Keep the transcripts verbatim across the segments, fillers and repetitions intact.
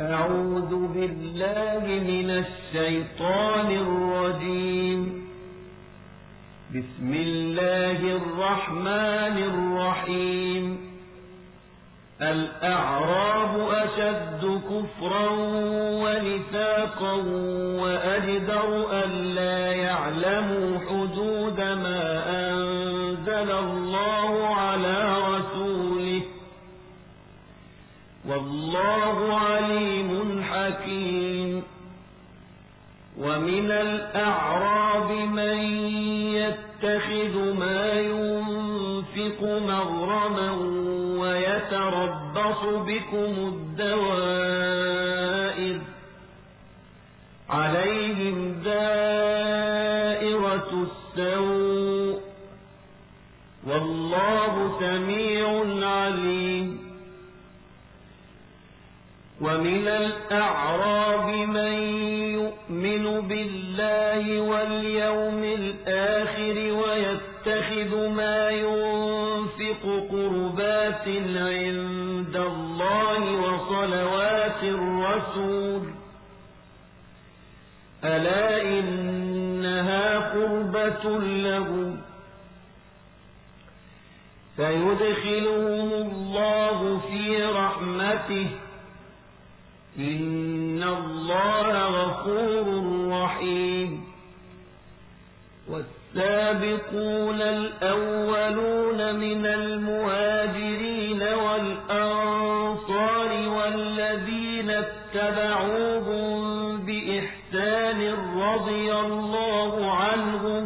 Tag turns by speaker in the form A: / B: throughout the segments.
A: أعوذ بالله من الشيطان الرجيم. بسم الله الرحمن الرحيم. الأعراب أشد كفرا ونفاقا وأجدر ألا يعلموا حدود ما أنزل الله على رسوله والله عليم حكيم. ومن الأعراب من يتخذ ما ينفق مغرما ويتربص بكم الدوائر عليهم دائرة السوء والله سميع عليم. ومن الأعراب من يؤمن بالله واليوم الآخر ويتخذ ما ينفق قربات عند الله وصلوات الرسول ألا إنها قربة لهم سيدخلهم الله في رحمته إن الله غفور رحيم. والسابقون الأولون من المهاجرين والأنصار والذين اتبعوهم بإحسان رضي الله عنهم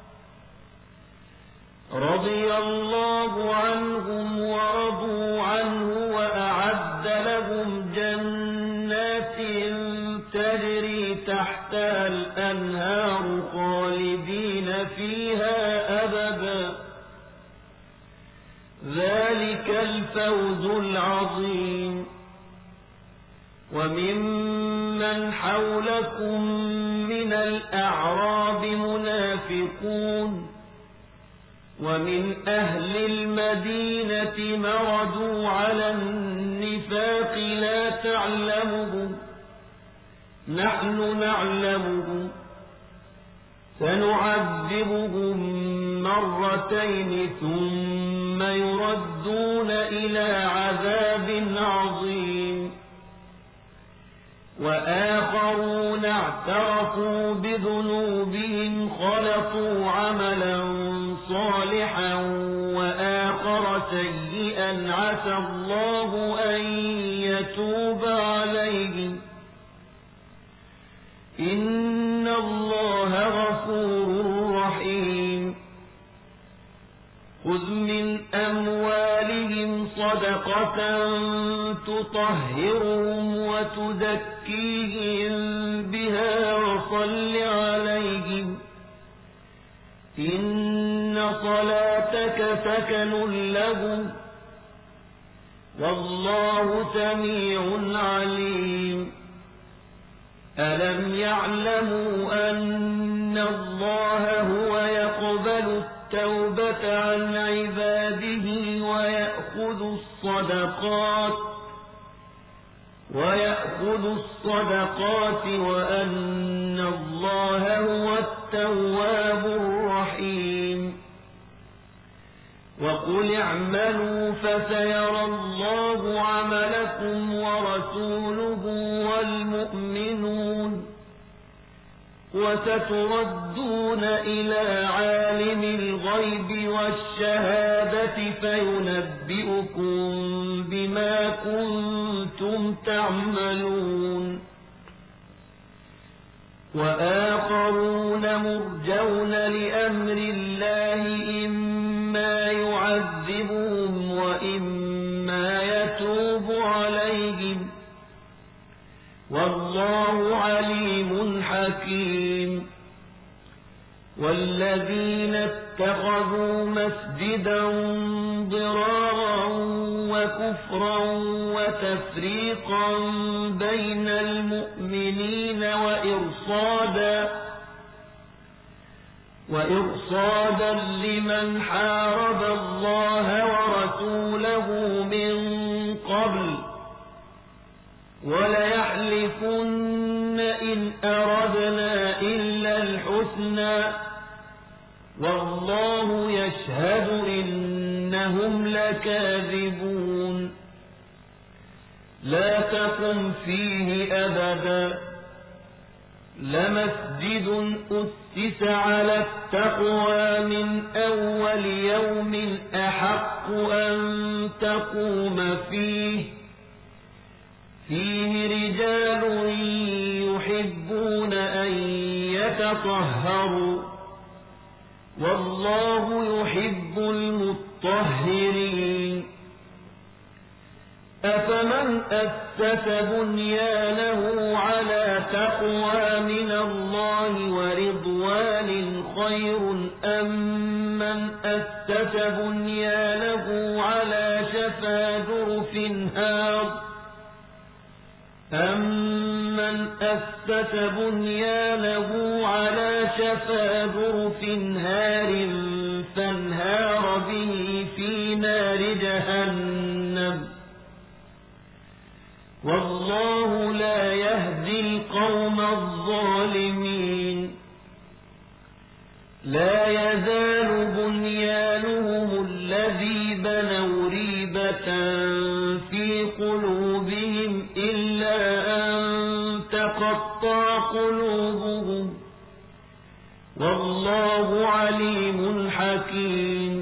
A: رضي الله عنهم ورضوا عنه وأعد لهم جنات تجري تحتها الأنهار خالدين فيها أبدا ذلك الفوز العظيم. وممن حولكم من الأعراب منافقون ومن أهل المدينة مردوا على النفاق لا تعلمهم نحن نعلمهم سنعذبهم مرتين ثم يردون إلى عذاب عظيم. وآخرون اعترفوا بذنوبهم خلطوا عملا صالحا وآخر سيئا عسى الله أن يتوب عليهم إن الله غفور رحيم. خذ من أموالهم صدقة تطهرهم وتزكيهم بها وصل عليهم إن صلاتك سكن لهم والله سميع عليم. ألم يعلموا أن الله هو يقبل التوبة عن عباده ويأخذ الصدقات ويأخذ الصدقات وأن الله هو التواب الرحيم. وقل اعملوا فسيرى الله عملكم ورسوله والمؤمنون وستردون إلى عالم الغيب والشهادة فينبئكم بما كنتم تعملون. وآخرون مرجون لأمر الله إما يعذبهم وإما يتوب عليهم والله عليم حكيم. والذين اتخذوا مسجدا ضرارا وكفرا وتفريقا بين المؤمنين وإرصادا وإرصادا لمن حارب الله ورسوله من قبل وليحذرن نشهد إنهم لكاذبون لا تقم فيه أبدا لمسجد أسس على التقوى من أول يوم أحق أن تقوم فيه فيه رجال يحبون أن يتطهروا والله يحب المطهرين أفمن أسس بنيانه على تقوى من الله ورضوان خير أم من أسس بنيانه على شفا جرف هار أمن أسس بنيانه على شفا جرف هار فانهار به في نار جهنم والله لا يهدي القوم الظالمين لا يزال بنيانهم الذي بنوا ريبة في قلوبهم إلا أن تقطع قلوبهم والله عليم حكيم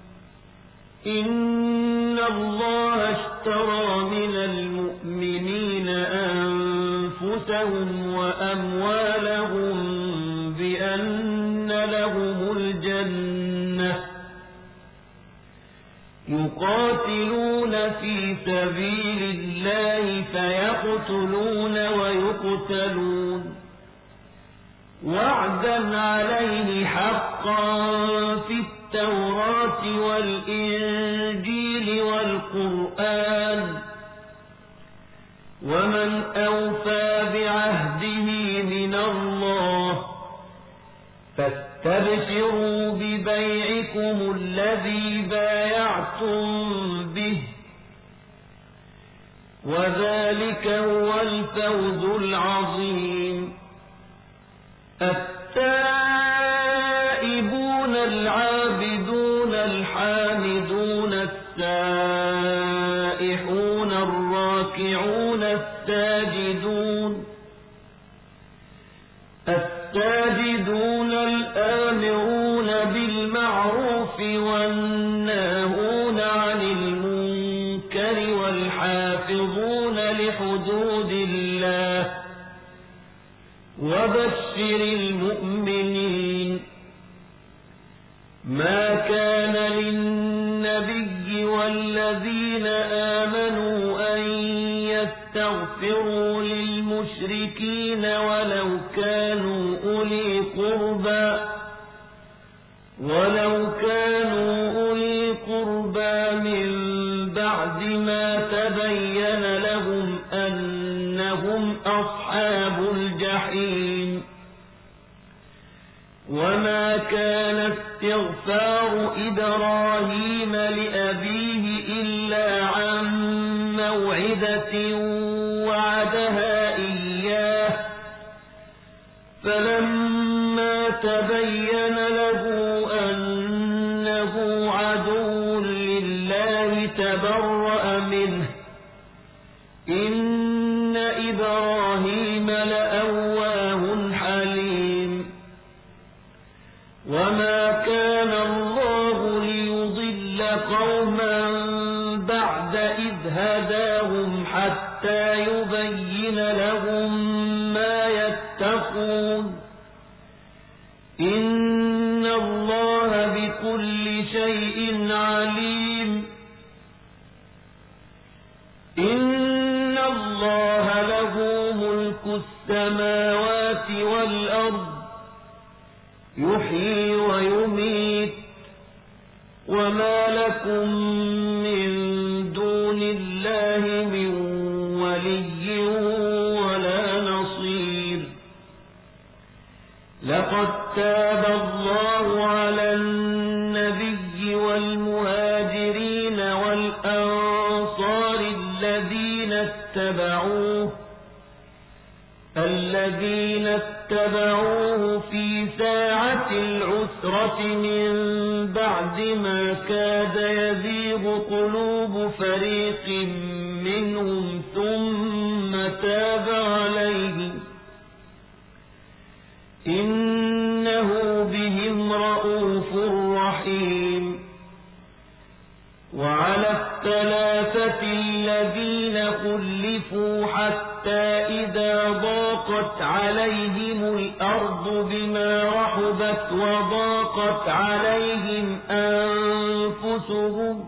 A: إن الله اشترى من المؤمنين أنفسهم وأموالهم بأن لهم الجنة يقاتلون في سبيل الله فيقتلون ويقتلون وعدا عليه حقا في التوراة والإنجيل والقرآن ومن أوفى بعهده من الله فاستبشروا ببيعكم الذي بايعتم به وذلك هو الفوز العظيم التائبون العابدون الحامدون السائحون الراكعون الساجدون الساجدون الآمرون بالمعروف والناهون عن المنكر والحافظون لحدود الله وبشر المؤمنين ما كان للنبي والذين آمنوا أن يستغفروا للمشركين ولو كانوا أولي قربى ولو كانوا أولي قربى من بعد ما تبين لهم أنهم أصحاب الجحيم وما كان استغفار إبراهيم لأبيه إلا عن موعدة وعدها إياه فلما تبين له أنه عدو لله تبرأ منه إن إبراهيم لأواه حليم وما كان الله ليضل قوما بعد إذ هداهم حتى يبين لهم ما يتقون إن الله بكل شيء عليم إن الله له ملك السماوات والأرض يحيي ويميت وما لكم من دون الله من ولي ولا نصير لقد تاب الله على النبي والمهاجرين والأنصار الذين اتبعوه الذين اتبعوه اتبعوه في ساعة العسرة من بعد ما كاد يزيغ قلوب فريق منهم ثم تاب عليهم إنه بهم رءوف رحيم. وعلى الثلاثة الذين خلفوا حتى إذا ضاقت عليهم الأرض بما رحبت وضاقت عليهم أنفسهم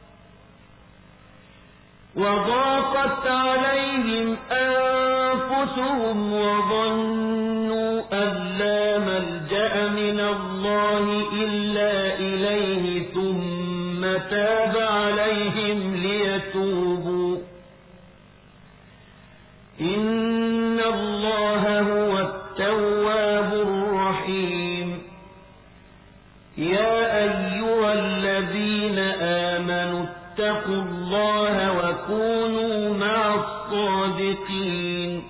A: وضاقت عليهم أنفسهم وظنوا أن لا ملجأ من الله إلا إليه ثم تاب عليهم ليتوبوا إن الله هو التواب الرحيم. يا أيها الذين آمنوا اتقوا الله وكونوا مع الصادقين.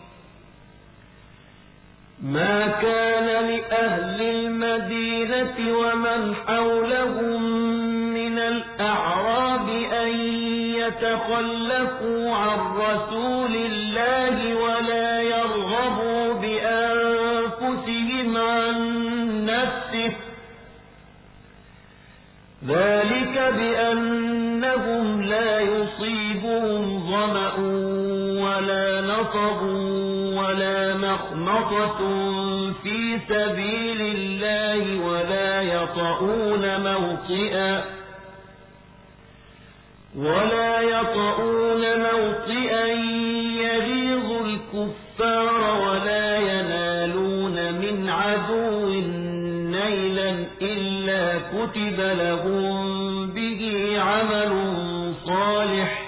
A: ما كان لأهل المدينة ومن حولهم من الأعراب أن يتخلفوا عن رسول الله ولا يرغبوا بأنفسهم عن نفسه ذلك بأنهم لا يصيبهم ظمأ ولا نصب ولا مخمصة في سبيل الله ولا يطؤون موطئا ولا يطؤون موطئا يغيظ الكفار ولا ينالون من عدو نيلا إلا كتب لهم به عمل صالح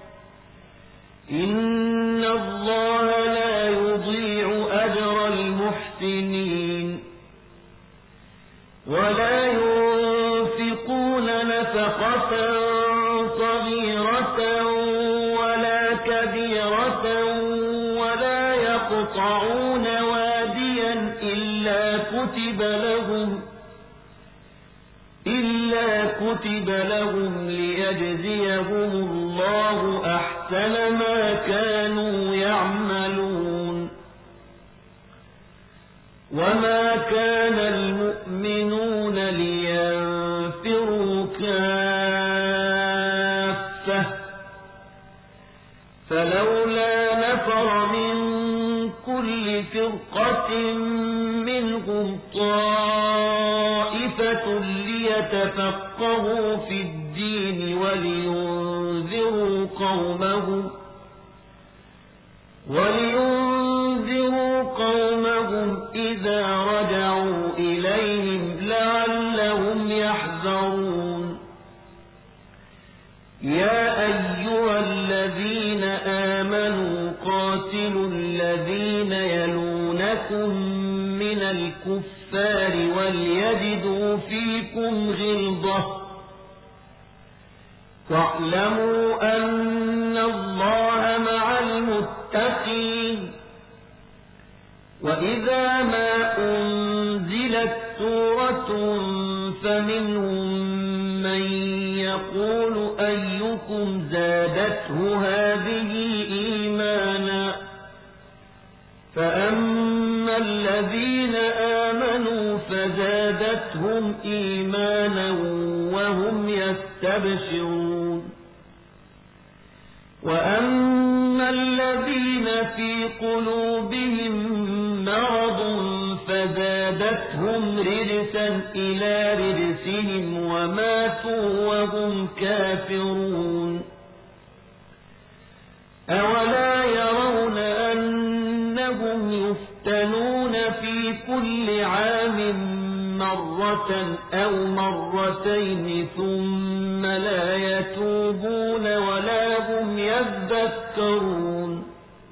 A: إن الله لا يضيع أجر المحسنين. ولا ينفقون نفقة صغيرة ولا كبيرة ولا يقطعون واديا إلا كتب لهم إلا كتب لهم ليجزيهم الله أحسن ما كانوا يعملون. وما كان المؤمنون لينفروا كافة فلولا نفر من كل فرقة منهم طائفة ليتفقهوا في الدين ولينذروا قومهم ولينذروا قومهم إذا رجعوا إليهم لعلهم يحذرون. يا أيها الذين آمنوا قاتلوا الذين يلونكم من الكفار وليجدوا فيكم غلظة واعلموا أن الله مع المتقين. وإذا ما أنزلت سورة فمنهم من يقول أيكم زادته هذه إيمانا فأما الذين آمنوا فزادتهم إيمانا وهم يستبشرون. وأما الذين في قلوبهم مرض فزادتهم رجسا إلى رجسهم وماتوا وهم كافرون. أولا يرون أنهم يفتنون في كل عام مرة أو مرتين ثم لا يتوبون ولا هم يذكرون.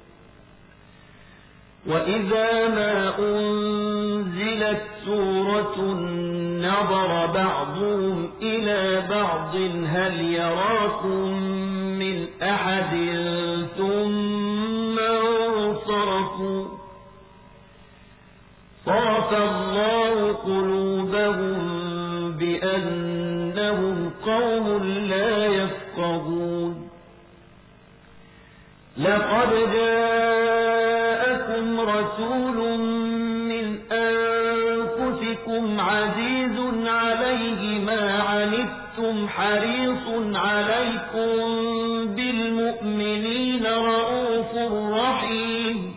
A: وإذا ما أنزلت سورة نظر بعضهم إلى بعض هل يراكم من أحد ثم انصرفوا صرف الله قلوبهم بأنهم قوم لا يفقهون لقد جاءكم رسول من أنفسكم عزيز عليه ما عنتم حريص عليكم بالمؤمنين رؤوف رحيم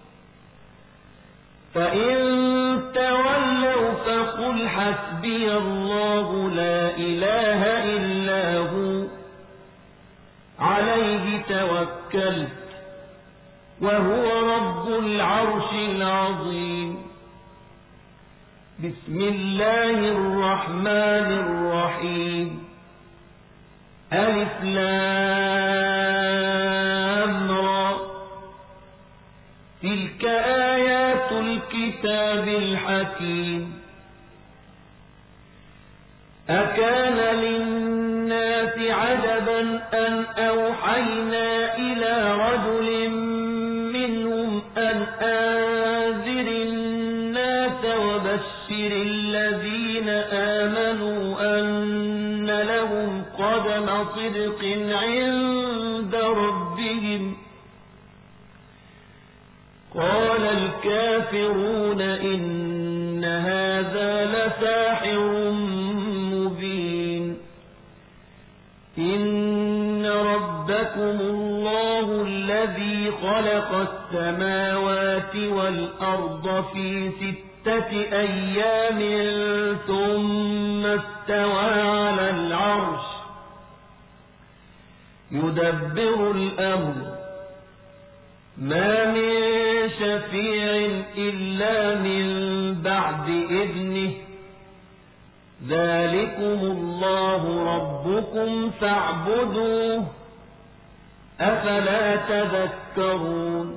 A: فإن تولوا فقل حسبي الله لا إله إلا هو عليه توكلت وهو رب العرش العظيم بسم الله الرحمن الرحيم ألف لام را تلك آيات الكتاب الحكيم أكان للناس عجبا أن أوحينا إلى رجل منهم أن أنذر الناس وبشر الذين آمنوا أن لهم قدم صدق عند ربهم قال الكافرون إن هذا لساحر مبين إن ربكم الله الذي خلق السماوات والأرض في ستة أيام ثم استوى على العرش يدبر الأمر ما من شفيع إلا من بعد إذنه ذلكم الله ربكم فاعبدوه أفلا تذكرون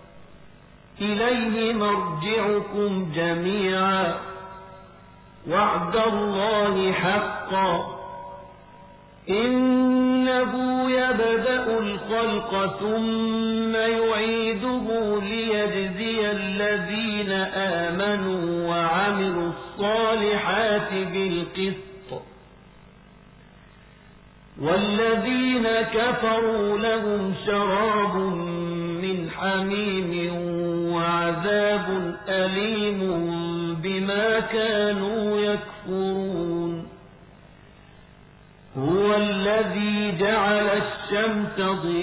A: إليه مرجعكم جميعا وعد الله حقا إنه يبدأ الخلق ثم يعيده ليجزي الذين آمنوا وعملوا الصالحات بالقسط والذين كفروا لهم شراب من حميم وعذاب أليم بما كانوا يكفرون هو الذي جعل الشمس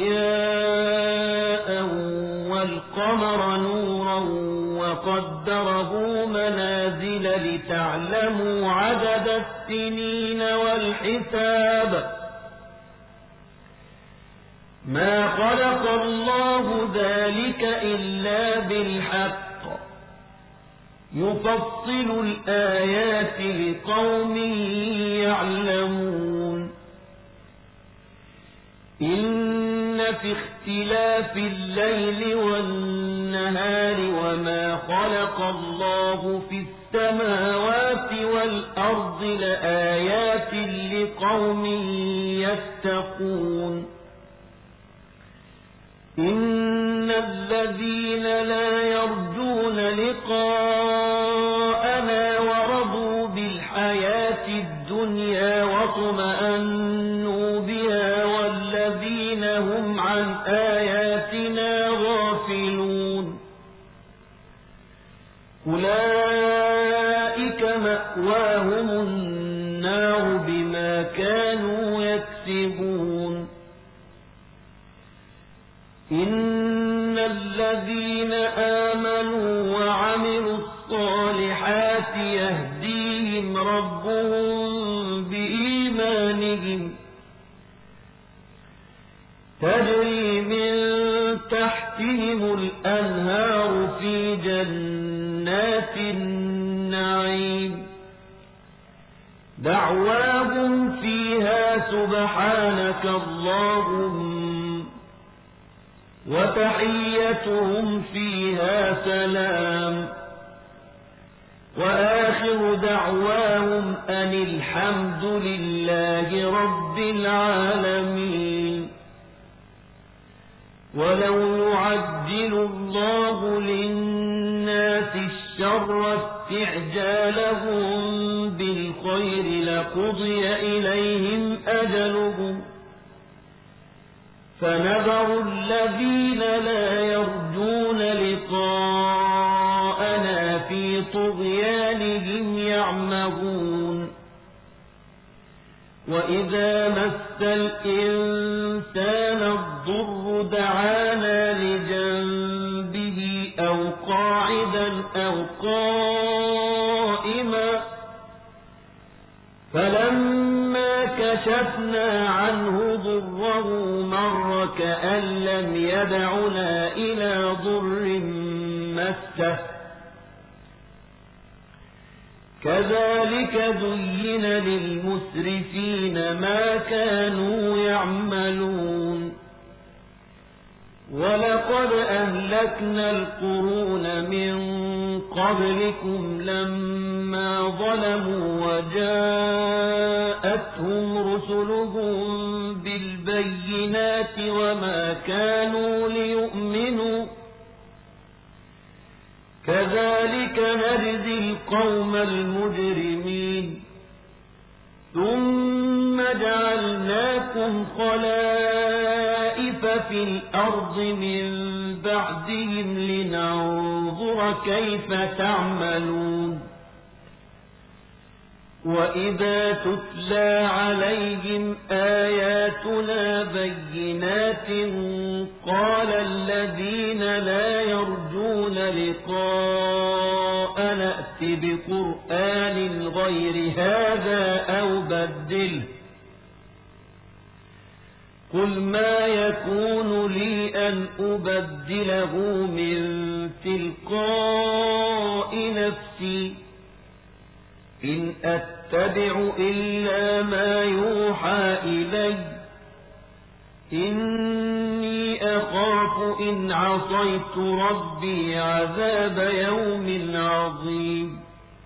A: ضياء والقمر نورا وقدره منازل لتعلموا عدد السنين والحساب ما خلق الله ذلك إلا بالحق يفصل الآيات لقوم يعلمون إن في اختلاف الليل والنهار وما خلق الله في السماوات والأرض لآيات لقوم يتقون إن الذين لا يرجون لقاءنا ورضوا بالحياة الدنيا واطمأنوا بها والذين هم عن آياتنا غافلون أولئك مأواهم النار بما كانوا يكسبون إن الذين آمنوا وعملوا الصالحات يهديهم ربهم بإيمانهم تجري من تحتهم الأنهار في جنات النعيم دعواهم فيها سبحانك اللهم وتحيتهم فيها سلام وآخر دعواهم أن الحمد لله رب العالمين ولو يعجل الله للناس الشر استعجالهم بالخير لقضي إليهم أجلهم فنذر الذين لا يرجون لقاءنا في طغيانهم يعمهون وإذا مس الإنسان الضر دعانا لجنبه أو قاعدا أو قائما فلما كشفنا عنه ضره مر كأن لم يدعنا إلى ضر مسه كذلك زين للمسرفين ما كانوا يعملون ولقد أهلكنا القرون من قبلكم لما ظلموا وجاءتهم رسلهم بالبينات وما كانوا ليؤمنوا كذلك نجزي القوم المجرمين ثم جعلناكم خلائف في الأرض من بعدهم لننظر كيف تعملون وإذا تتلى عليهم آياتنا بينات قال الذين لا يرجون لقاء نأت بقرآن غير هذا أو بدله قل ما يكون لي أن أبدله من تلقاء نفسي إن أتبع إلا ما يوحى إلي إني أخاف إن عصيت ربي عذاب يوم عظيم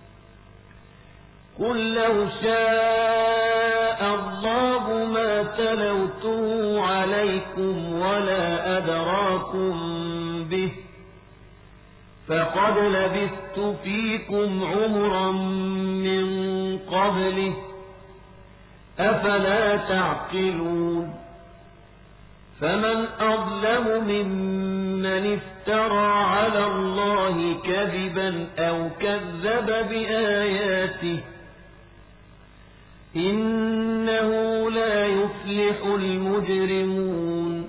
A: قل لو شاء الله ما تلوته عليكم ولا أدراكم به فقد لبثت فيكم عمرا من قبله أفلا تعقلون فمن أظلم ممن افترى على الله كذبا أو كذب بآياته إنه لا يفلح المجرمون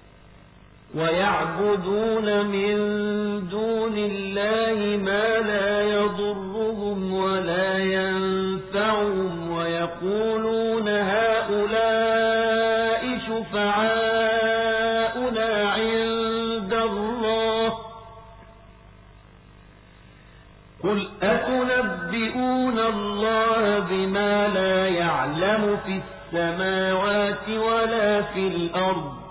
A: ويعبدون من دون الله ما لا يضرهم ولا ينفعهم ويقولون هؤلاء شفعاؤنا عند الله قل أتنبئون الله بما لا يعلم في السماوات ولا في الأرض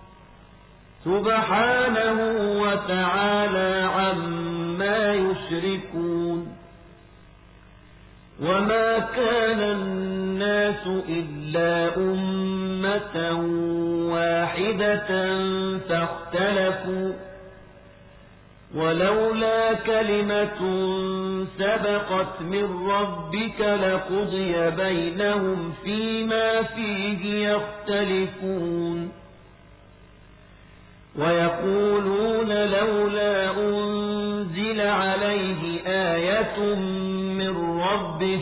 A: سبحانه وتعالى عما يشركون وما كان الناس إلا أمة واحدة فاختلفوا ولولا كلمة سبقت من ربك لقضي بينهم فيما فيه يختلفون ويقولون لولا أنزل عليه آية من ربه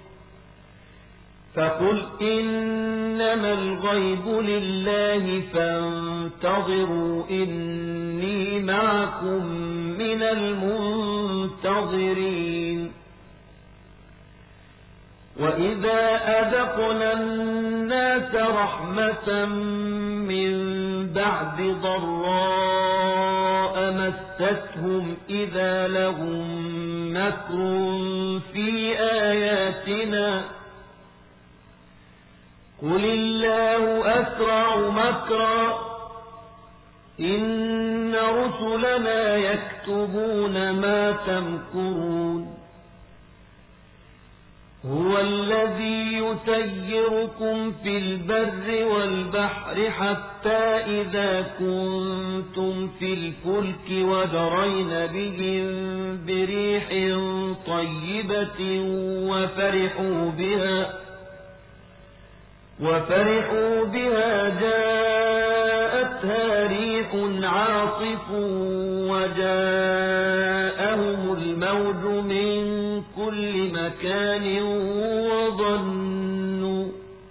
A: فقل إنما الغيب لله فانتظروا إني معكم من المنتظرين وإذا أذقنا الناس رحمة من بعد ضراء مستهم إذا لهم مكر في آياتنا قل الله أسرع مكرا إن رسلنا يكتبون ما تمكرون هو الذي يسيركم في البر والبحر حتى إذا كنتم في الفلك وجرين بهم بريح طيبة وفرحوا بها وفرحوا بها جاءتها ريح عاصف وجاءهم الموج من كل مكان وظنوا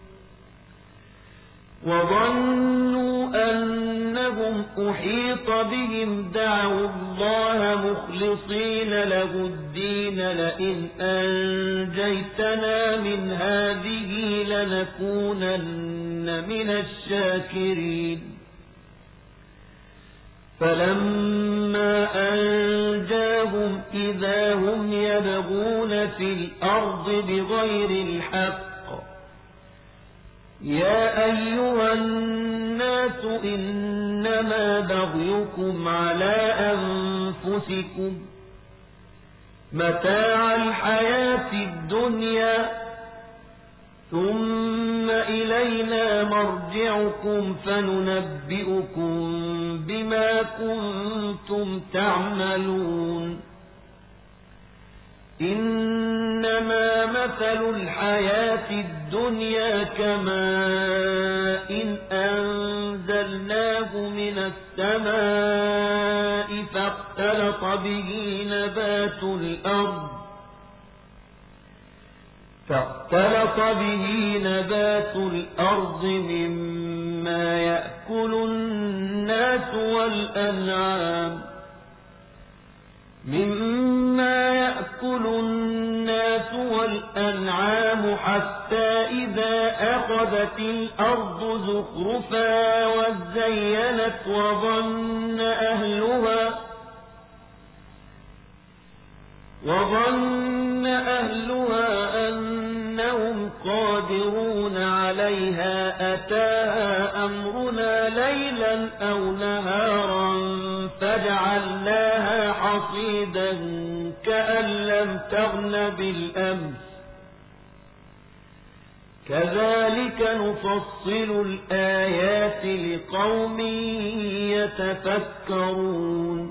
A: وظنوا أنهم أحيط بهم دعوا الله مخلصين له الدين لئن أنجيتنا من هذه لنكونن من الشاكرين فلما أنجاهم إذا هم يبغون في الأرض بغير الحق يا أيها الناس إنما بغيكم على أنفسكم متاع الحياة الدنيا ثم إلينا مرجعكم فننبئكم بما كنتم تعملون إنما مثل الحياة الدنيا كماء إن أنزلناه من السماء فاختلط به نبات الأرض فاختلط به نبات الأرض مما يأكل الناس والأنعام مما يأكل الناس والأنعام حتى إذا أخذت الأرض زخرفا وزينت وظن أهلها وظن أهلها أنهم قادرون عليها أتاها أمرنا ليلا أو نهارا فجعلناها حصيدا كأن لم تغن بالأمس كذلك نفصل الآيات لقوم يتفكرون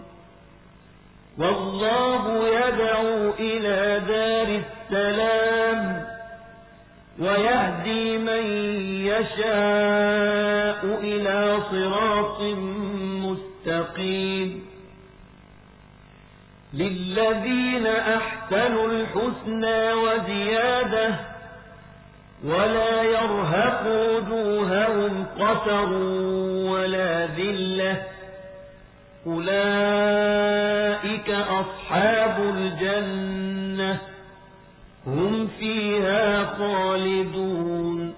A: والله يدعو إلى دار السلام ويهدي من يشاء إلى صراط مستقيم للذين أحسنوا الحسنى وزيادة ولا يرهق وجوههم قتر ولا ذلة أولئك أصحاب الجنة هم فيها خالدون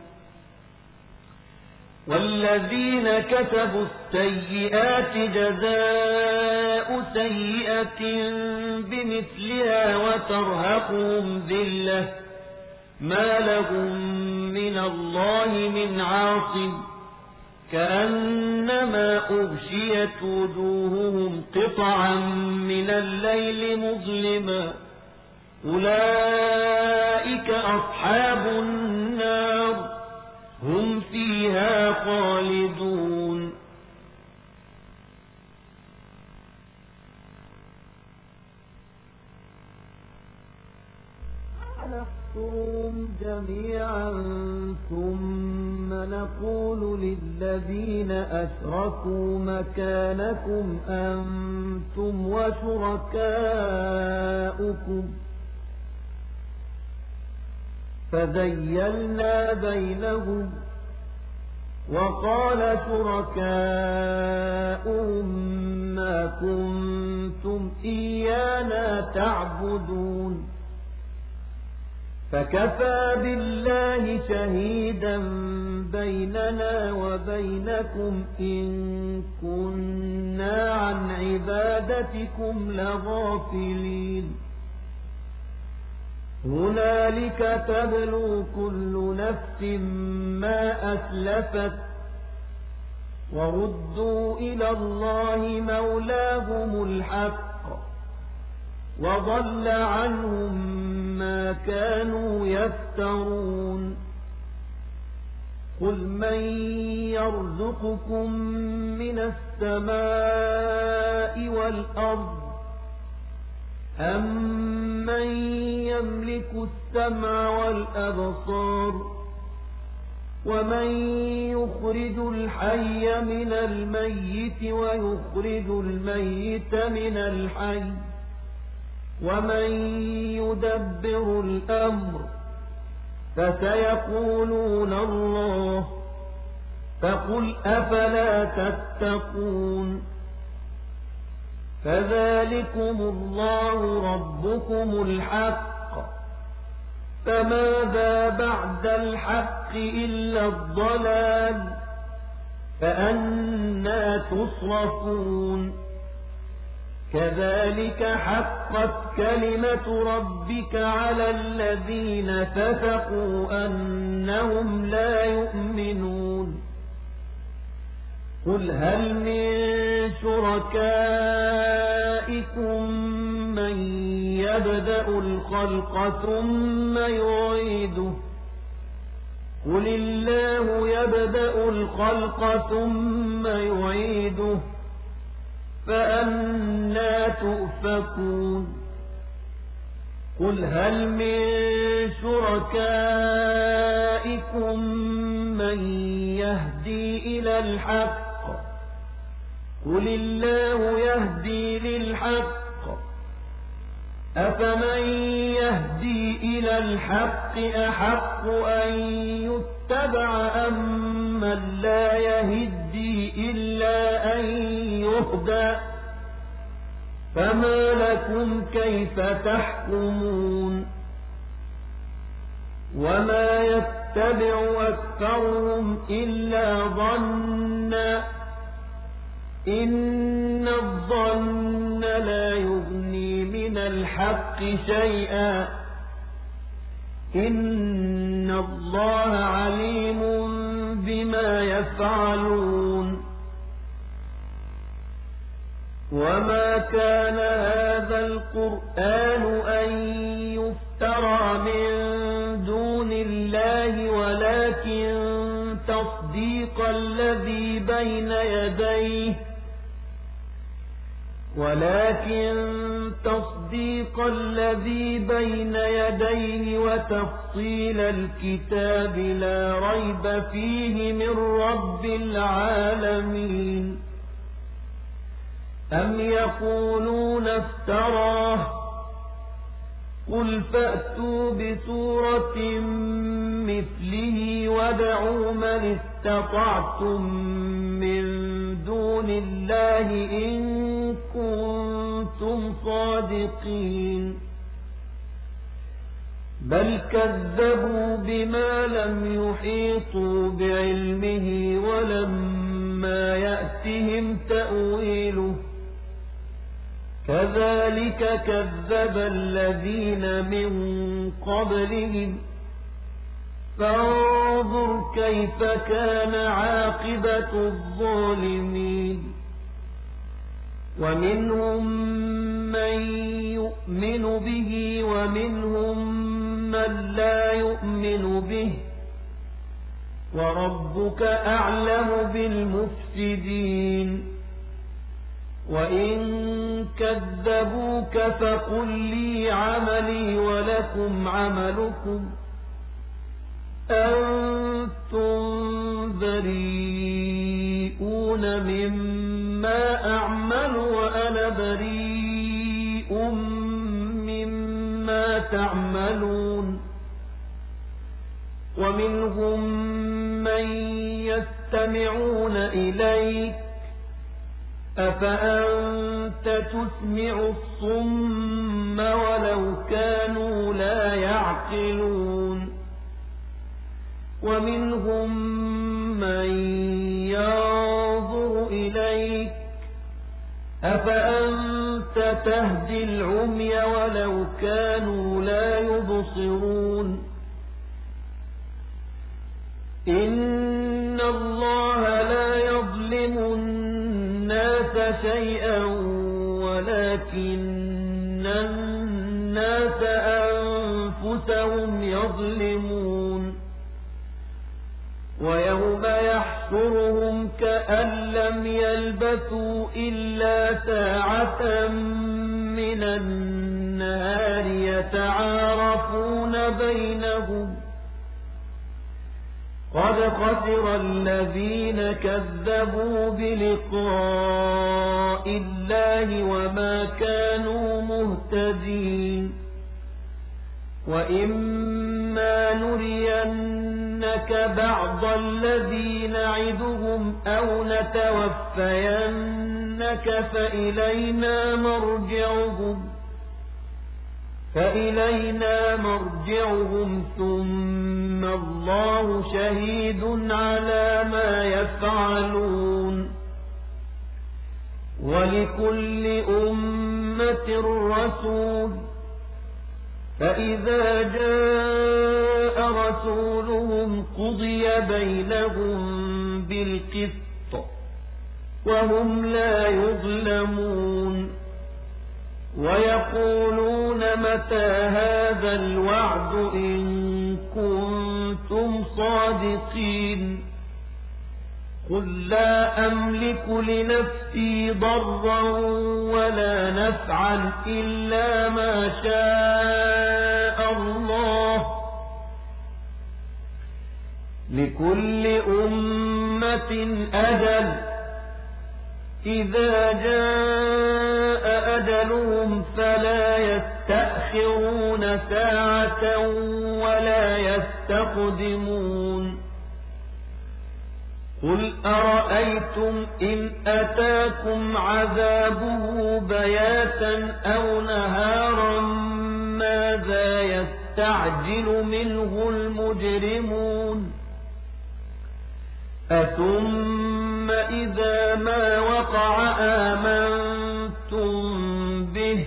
A: والذين كسبوا السيئات جزاء سيئة بمثلها وترهقهم ذلة ما لهم من الله من عاصم كأنما أغشيت وجوههم قطعا من الليل مظلما أولئك أصحاب النار هم فيها خالدون نحشرهم جميعا ثم نقول للذين أشركوا مكانكم أنتم وشركاؤكم فزيلنا بينهم وقال شركاؤهم ما كنتم إيانا تعبدون فكفى بالله شهيدا بيننا وبينكم إن كنا عن عبادتكم لغافلين هنالك تبلو كل نفس ما أسلفت وردوا إلى الله مولاهم الحق وضل عنهم ما كانوا يفترون قل من يرزقكم من السماء والأرض أَمَّن يملك السمع والأبصار ومن يخرج الحي من الميت ويخرج الميت من الحي ومن يدبر الأمر فسيقولون الله فقل أفلا تتقون فذلكم الله ربكم الحق فماذا بعد الحق إلا الضلال فأنى تصرفون كذلك حقت كلمة ربك على الذين فسقوا أنهم لا يؤمنون قل هل من شركائكم من يبدأ الخلق ثم يعيده قل الله يبدأ الخلق ثم يعيده فأنى تؤفكون قل هل من شركائكم من يهدي إلى الحق قل الله يهدي للحق أفمن يهدي إلى الحق أحق أن يتبع أم من لا يهدي إلا أن يهدى فما لكم كيف تحكمون وما يتبع أكثرهم إلا ظنا إن الظن لا يغني من الحق شيئا إن الله عليم بما يفعلون وما كان هذا القرآن أن يفترى من دون الله ولكن تصديق الذي بين يديه ولكن تصديق الذي بين يديه وتفصيل الكتاب لا ريب فيه من رب العالمين أم يقولون افتراه قل فأتوا بسورة مثله وادعوا من استطعتم من دون الله إن كنتم صادقين بل كذبوا بما لم يحيطوا بعلمه ولما يأتهم تأويله كذلك كذب الذين من قبلهم فانظر كيف كان عاقبة الظالمين ومنهم من يؤمن به ومنهم من لا يؤمن به وربك أعلم بالمفسدين وإن كذبوك فقل لي عملي ولكم عملكم أنتم بريئون مما أعمل وأنا بريء مما تعملون ومنهم من يستمعون إليك أفأنت تسمع الصم ولو كانوا لا يعقلون ومنهم من ينظر إليك أفأنت تهدي العمي ولو كانوا لا يبصرون إن الله لا يظلم الناس شيئا ولكن يحشرهم كأن لم يلبثوا إلا ساعة من النهار يتعارفون بينهم قد خسر الذين كذبوا بلقاء الله وما كانوا مهتدين وإما نرينك بعض الذي نعدهم أو نتوفينك فإلينا مرجعهم فإلينا مرجعهم ثم الله شهيد على ما يفعلون ولكل أمة رسول فإذا جاء رسولهم قضي بينهم بالقسط وهم لا يظلمون ويقولون متى هذا الوعد إن كنتم صادقين قل لا أملك لنفسي ضرا ولا نفعا إلا ما شاء الله لكل أمة أجل إذا جاء أجلهم فلا يستأخرون ساعة ولا يستقدمون قل أرأيتم إن أتاكم عذابه بياتا أو نهارا ماذا يستعجل منه المجرمون أثم إذا ما وقع آمنتم به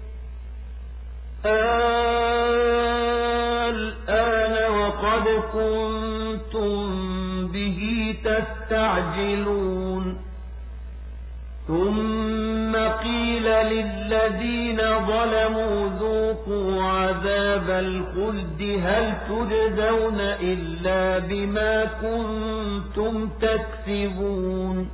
A: الآن وقد كنتم به تستعجلون ثم قيل للذين ظلموا ذوقوا عذاب الخلد هل تجزون إلا بما كنتم تكسبون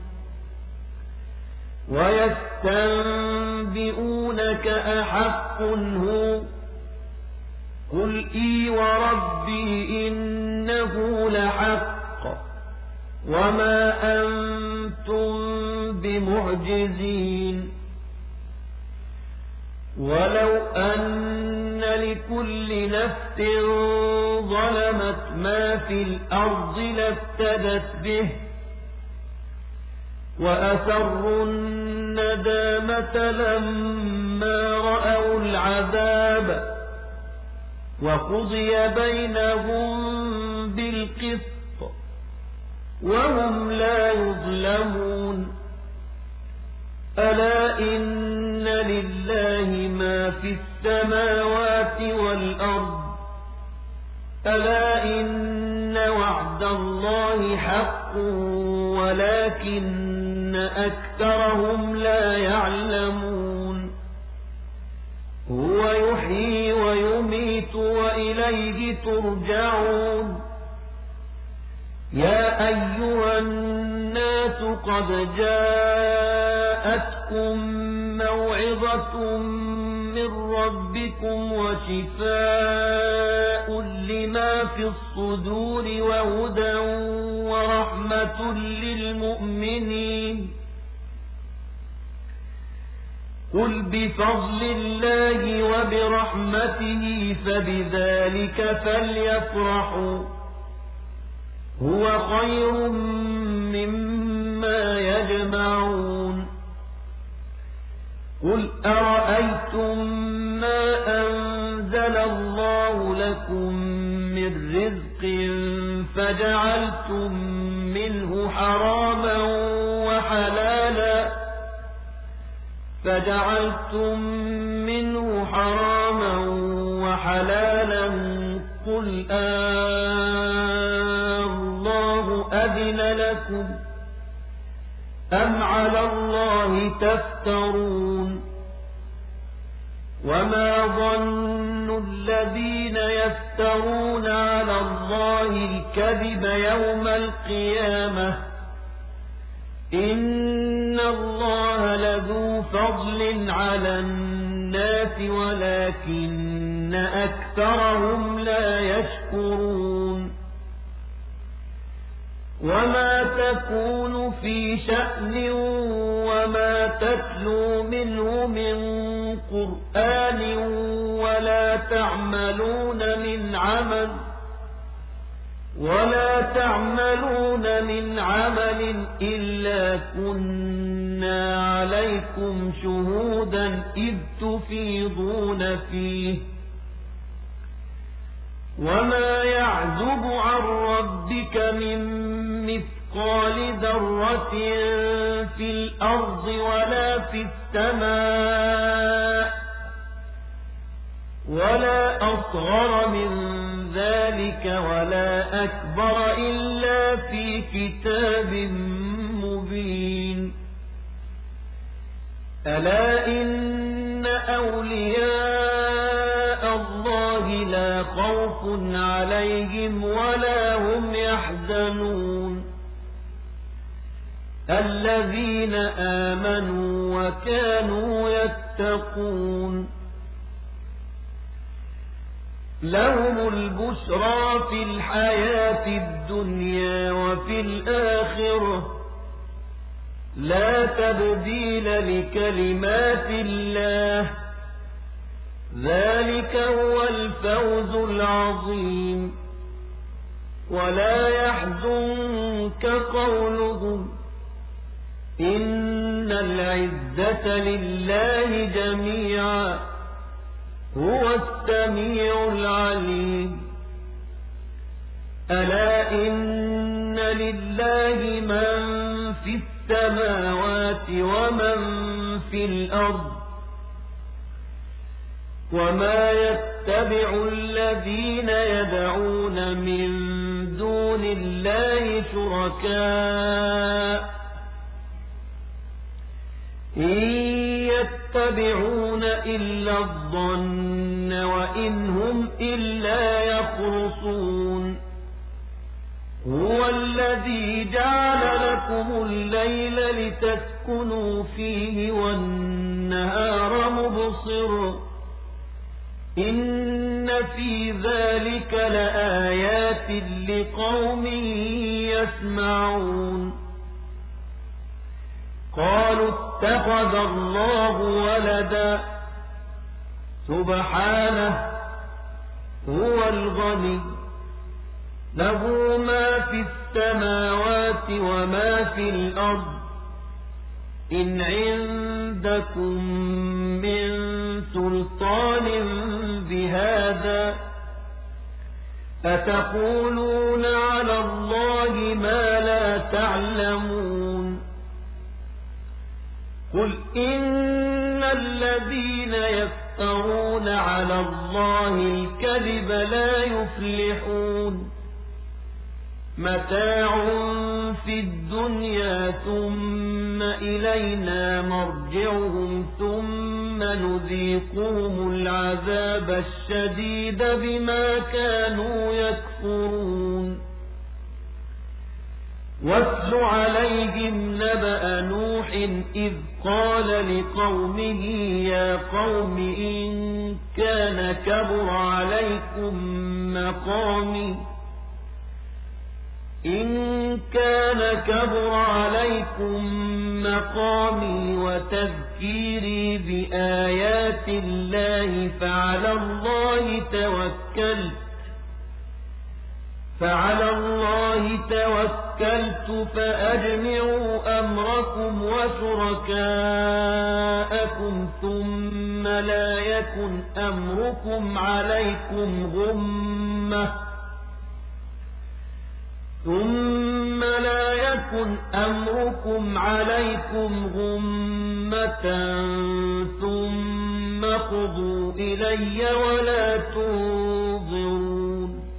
A: ويستنبئونك أحق هو قل إي وربي إنه لحق وما أنتم بمعجزين ولو أن لكل نفس ظلمت ما في الأرض لافتدت به وأسروا الندامة لما رأوا العذاب وقضي بينهم بالقسط وهم لا يظلمون ألا إن لله ما في السماوات والأرض ألا إن وعد الله حق ولكن أكثرهم لا يعلمون هو يحيي ويميت وإليه ترجعون يا أيها الناس قد جاءتكم موعظة من ربكم وشفاء لما في الصدور وهدى ورحمة للمؤمنين قل بفضل الله وبرحمته فبذلك فليفرحوا هو خير مما يجمعون قل أرأيتم ما أنزل الله لكم من رزق فجعلتم منه حراما وحلالا فجعلتم منه حراما وحلالا قل الله أذن لكم أم على الله تفترون وما ظن الذين يفترون على الله الكذب يوم القيامة إن الله لذو فضل على الناس ولكن أكثرهم لا يشكرون وما تكون في شأن وما تتلو منه من قرآن ولا تعملون من عمل ولا تعملون من عمل إلا كنا عليكم شهودا إذ تفيضون فيه وما يعزب عن ربك من مثقال ذرة في الأرض ولا في السماء ولا أصغر من ذلك ولا أكبر إلا في كتاب مبين ألا إن أولياء الله لا خوف عليهم ولا هم يحزنون الذين آمنوا وكانوا يتقون لهم البشرى في الحياة الدنيا وفي الآخرة لا تبديل لكلمات الله ذلك هو الفوز العظيم ولا يحزنك قولهم إن العزة لله جميعا هو السميع العليم ألا إن لله من في السماوات ومن في الأرض وما يتبع الذين يدعون من دون الله شركاء إن يتبعون إلا الظن وإن هم إلا يخرصون هو الذي جعل لكم الليل لتسكنوا فيه والنهار مبصرا إن في ذلك لآيات لقوم يسمعون قالوا اتخذ الله ولدا سبحانه هو الغني له ما في السماوات وما في الأرض إن عندكم من سلطان بهذا أتقولون على الله ما لا تعلمون قل إن الذين يفترون على الله الكذب لا يفلحون متاع في الدنيا ثم إلينا مرجعهم ثم نذيقهم العذاب الشديد بما كانوا يكفرون واتل عليهم نبأ نوح إذ قال لقومه يا قوم إن كان كبر عليكم مقامي إن كان كبر عليكم مقامي وتذكيري بآيات الله فعلى الله توكلت فعلى الله توكلت فأجمعوا أمركم وشركاءكم ثم لا يكن أمركم عليكم غمة ثم لا يكن أمركم عليكم غمة ثم قضوا إلي ولا تنظرون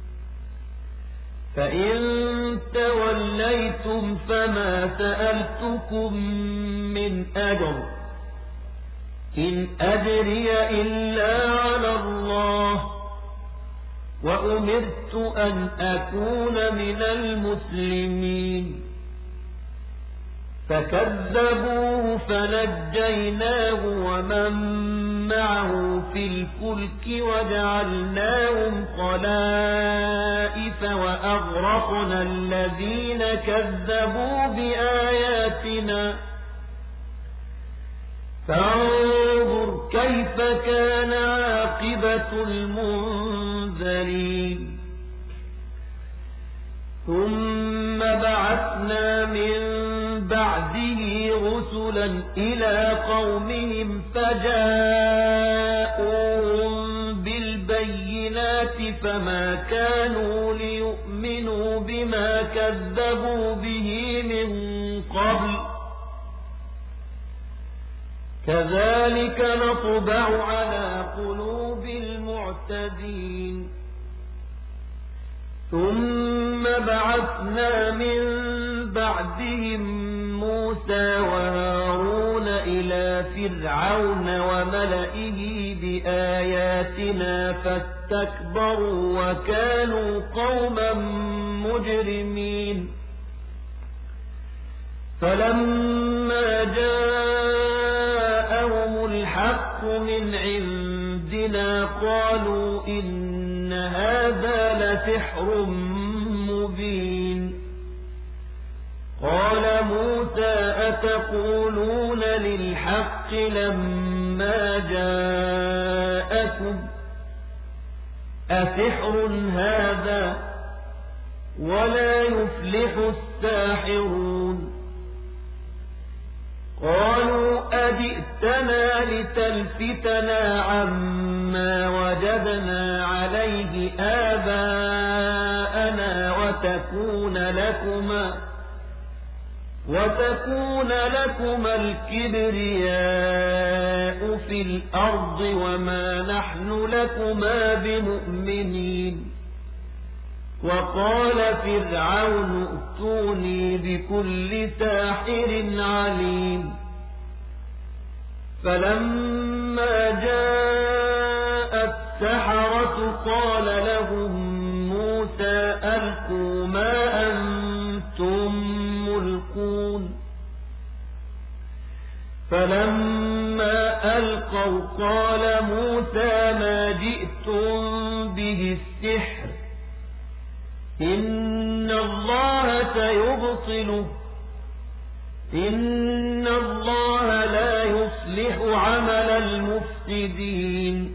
A: فإن توليتم فما سألتكم من أجر إن أجري إلا على الله وأمرت أن أكون من المسلمين فكذبوه فنجيناه ومن معه في الفلك وجعلناهم خلائف وأغرقنا الذين كذبوا بآياتنا فانظر كيف كان عاقبة المنذرين ثم بعثنا من بعده رسلا إلى قومهم فجاءوهم بالبينات فما كانوا ليؤمنوا بما كذبوا به من قبل كذلك نطبع على قلوب المعتدين ثم بعثنا من بعدهم موسى وهارون إلى فرعون وملئه بآياتنا فاستكبروا وكانوا قوما مجرمين فلما جاءهم الحق من عندنا قالوا إن هذا لسحر مبين قال موسى أتقولون للحق لما جاءكم أسحر هذا ولا يفلح الساحرون قالوا أجئتنا لتلفتنا عما وجدنا عليه آباءنا وتكون لكما وتكون لكما الكبرياء في الأرض وما نحن لكما بمؤمنين وقال فرعون ائتوني بكل ساحر عليم فلما جاء السحرة قال لهم موسى ألقوا ما أنتم ملقون فلما ألقوا قال موسى ما جئتم به السحر إن الله سيبطله إن الله لا يصلح عمل المفسدين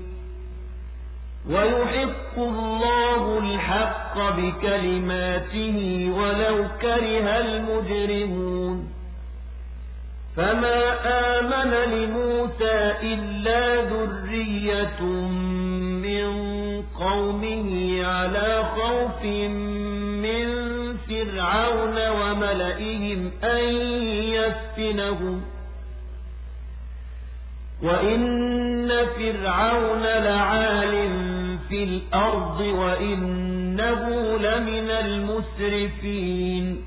A: ويحق الله الحق بكلماته ولو كره المجرمون فما آمن لموسى إلا ذرية من قومه على خوف من فرعون وملئهم أن يفتنهم وإن فرعون لعال في الأرض وإنه لمن المسرفين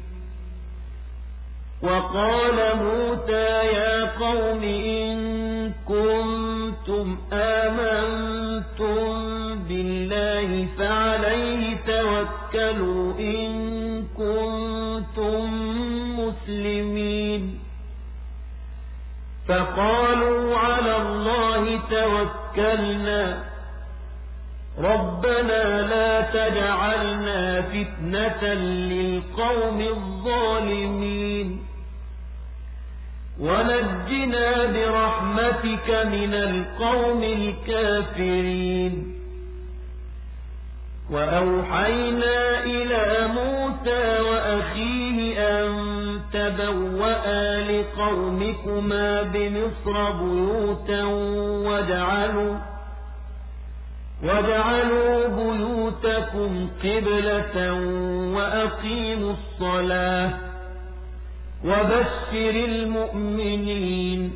A: وقال موسى يا قوم إن كنتم آمنتم بالله فعليه توكلوا إن كنتم مسلمين فقالوا على الله توكلنا ربنا لا تجعلنا فتنة للقوم الظالمين ونجنا برحمتك من القوم الكافرين وأوحينا إلى موسى وأخيه أن تبوأ لقومكما بمصر بيوتا وجعلوا وَاجْعَلُوا بُيُوتَكُمْ قِبْلَةً وَأَقِيمُوا الصَّلَاةَ وَبَشِّرِ الْمُؤْمِنِينَ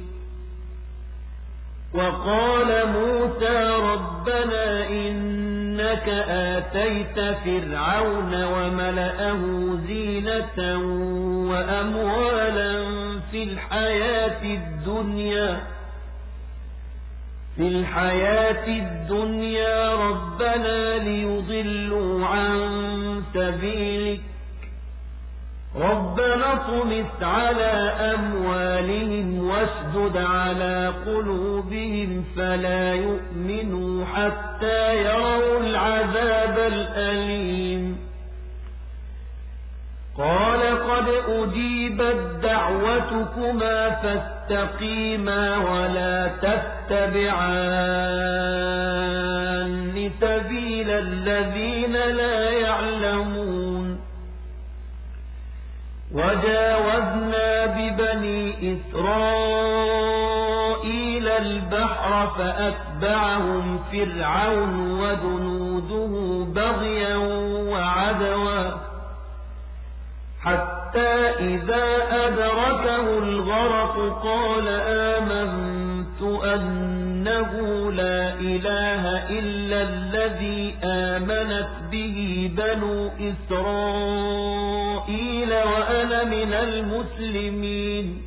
A: وَقَالَ مُوسَى رَبَّنَا إِنَّكَ آتَيْتَ فِرْعَوْنَ وَمَلَأَهُ زِينَةً وَأَمْوَالًا فِي الْحَيَاةِ الدُّنْيَا في الحياة الدنيا ربنا ليضلوا عن سبيلك ربنا اطمس على أموالهم واشدد على قلوبهم فلا يؤمنوا حتى يروا العذاب الأليم قال قد أجيبت دعوتكما فاستقيما ولا تتبعان سبيل الذين لا يعلمون وجاوزنا ببني إسرائيل البحر فأتبعهم فرعون وجنوده بغيا وعدوا حتى إذا أدركه الغرق قال آمنت أنه لا إله إلا الذي آمنت به بنو إسرائيل وأنا من المسلمين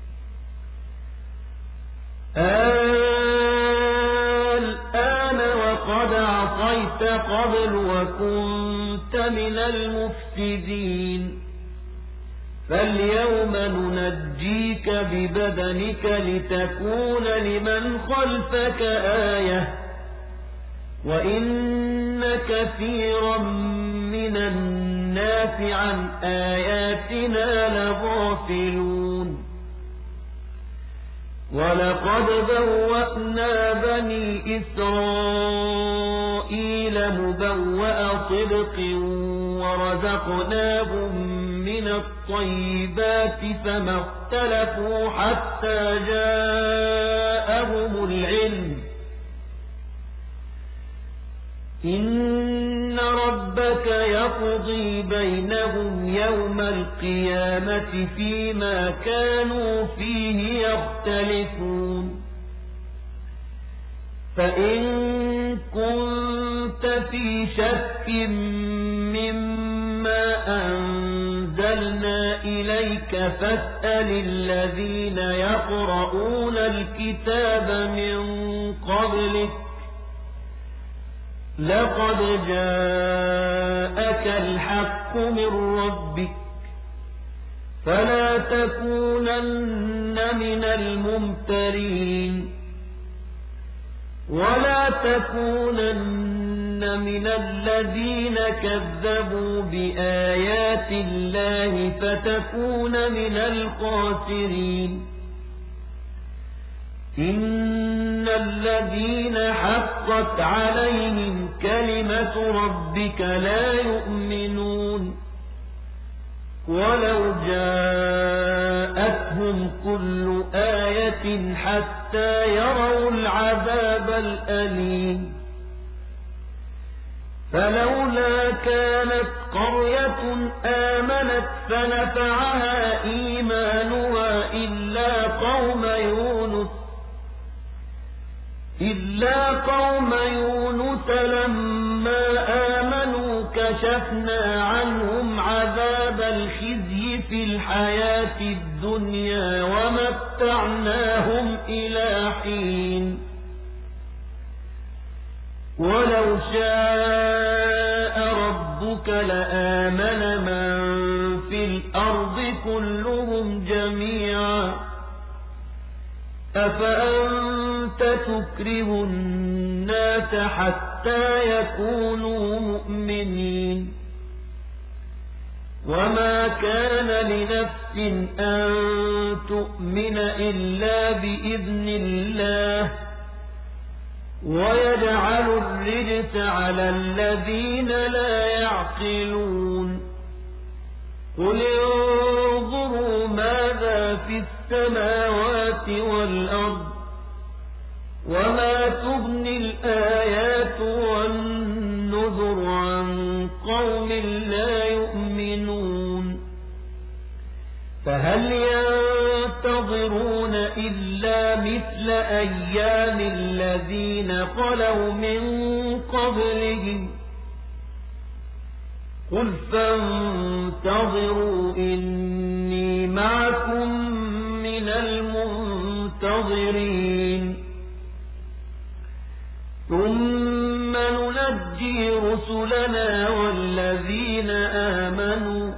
A: الآن وقد عصيت قبل وكنت من المفسدين فاليوم ننجيك ببدنك لتكون لمن خلفك آية وإن كثيرا من الناس عن آياتنا لغافلون ولقد بوأنا بني إسرائيل مبوأ صدق ورزقناهم من الطيبات فما اختلفوا حتى جاءهم العلم إن ربك يقضي بينهم يوم القيامة فيما كانوا فيه يختلفون فإن كنت في شك مما أنزلنا إليك فاسأل الذين يقرؤون الكتاب من قبلك لقد جاءك الحق من ربك فلا تكونن من الممترين ولا تكونن من الذين كذبوا بآيات الله فتكون من الخاسرين إن الذين حقت عليهم كلمة ربك لا يؤمنون ولو جاءتهم كل آية حتى يروا العذاب الأليم فلولا كانت قرية آمنت فنفعها إيمانها إلا قوم يونس إلا قوم يونس لما آمنوا كشفنا عنهم عذاب الخزي في الحياة الدنيا ومتعناهم إلى حين ولو شاء ربك لآمن من في الأرض كلهم جميعا أفأنت تكره الناس حتى يكونوا مؤمنين وما كان لنفس أن تؤمن إلا بإذن الله ويجعل الرجس على الذين لا يعقلون قل انظروا ماذا في السماوات والأرض وما تغني الآيات والنذر عن قوم لا يؤمنون فهل ينتظرون إلا مثل أيام الذين خلوا من قبلهم قل فانتظروا إني معكم من المنتظرين رسلنا والذين آمنوا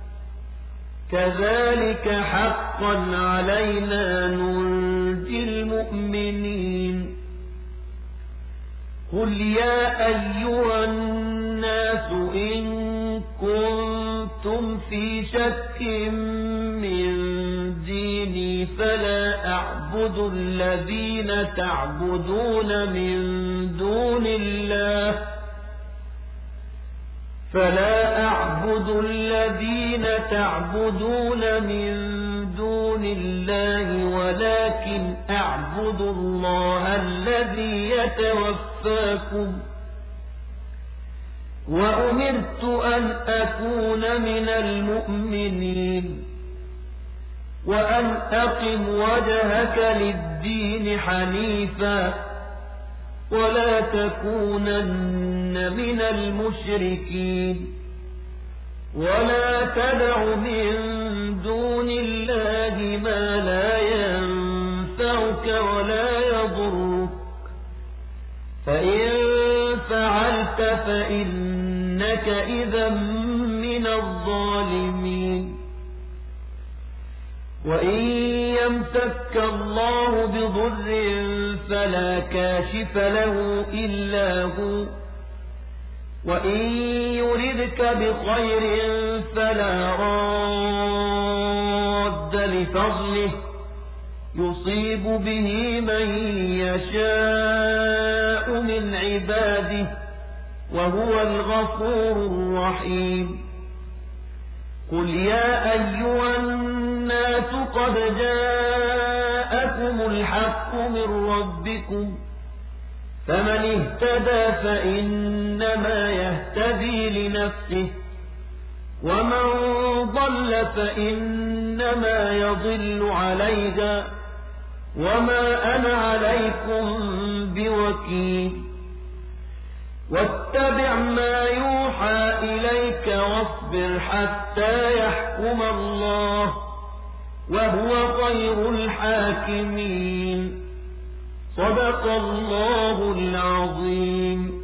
A: كذلك حقا علينا ننجي المؤمنين قل يا أيها الناس إن كنتم في شك من ديني فلا أعبد الذين تعبدون من دون الله فلا أعبد الذين تعبدون من دون الله ولكن أعبد الله الذي يتوفاكم وأمرت أن أكون من المؤمنين وأن أقم وجهك للدين حنيفا ولا تكونن من المشركين ولا تدع من دون الله ما لا ينفعك ولا يضرك فإن فعلت فإنك إذا من الظالمين وإن يمسك الله بضر فلا كاشف له إلا هو وإن يردك بخير فلا راد لفضله يصيب به من يشاء من عباده وهو الغفور الرحيم قل يا أيها الناس قد جاءكم الحق من ربكم فمن اهتدى فإنما يهتدي لنفسه ومن ضل فإنما يضل عليها وما أنا عليكم بوكيل واتبع ما يوحى إليك واصبر حتى يحكم الله وهو خير الحاكمين صدق الله العظيم.